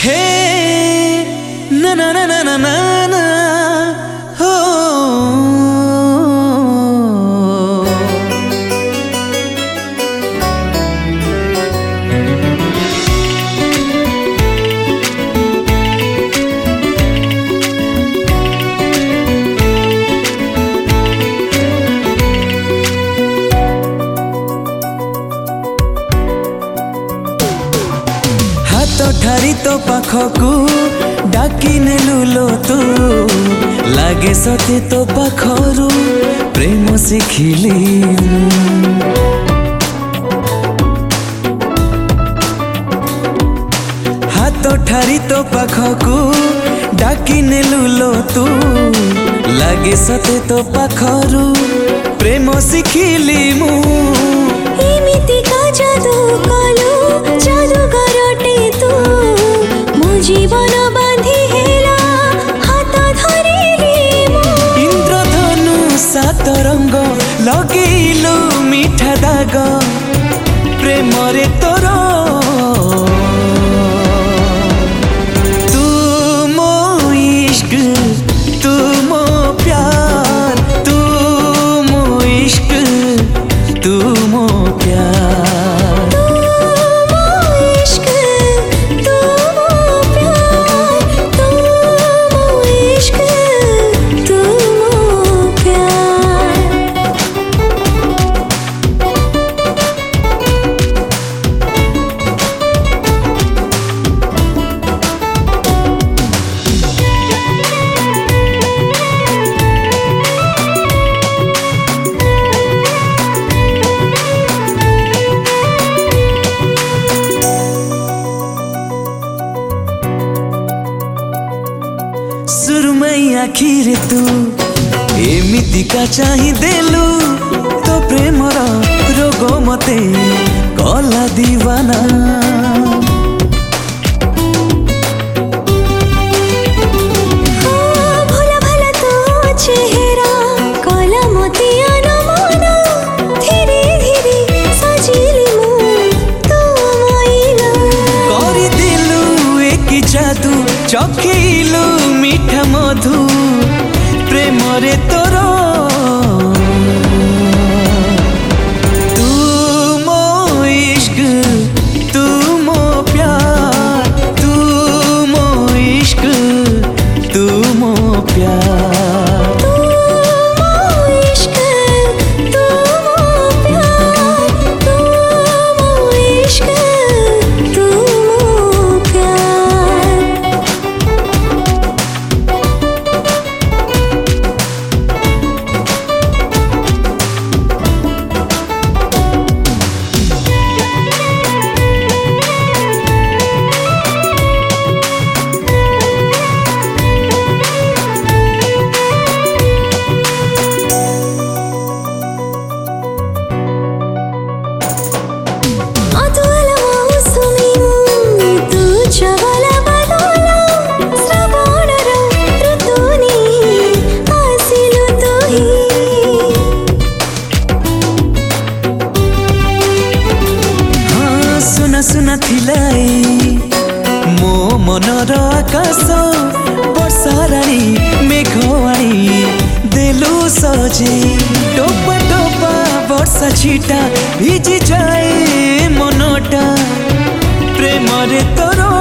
हे ना ना ना ना ना ना ना हो हाथ ठारी तो पाखकू डाकी नेलुलो तू लागे सते तो पाखरू प्रेम शिखिली हाथ ठारी तो पाखकू डाकी नेलुलो तू लागे सते तो पाखरू प्रेम शिखिली मु एमिति का जादू कालू जादूगरटे तू मो जीवन बांधी हेला हाथ धरिली इंद्रधनु सात रंग लगेलु मीठा दाग प्रेम रे तोर तू मो इश्क तू मो प्यार तू मो इश्क तू मो प्यार सुरमई आखिर तू एमिति का चाही देलु तो प्रेमर रोग मते कला दीवाना भला भला तो चेहरा कला मते अनमना धीरे धीरे सजिली मु तो माइला करी दिलु एक जादू चखेलु मीठा मधु प्रेम रे तोर तू मो इश्क तू मो प्यार तू मो इश्क तू मो प्यार इश्क तू मो प्यार तू मो इश्क तू मो प्यार सुना थिलाई मो मनर आकाश वर्षा रानी मेघवाणी देलु सजे टोपा टोपा वर्षा छिटा भिजी जाए मनटा प्रेम रे तोर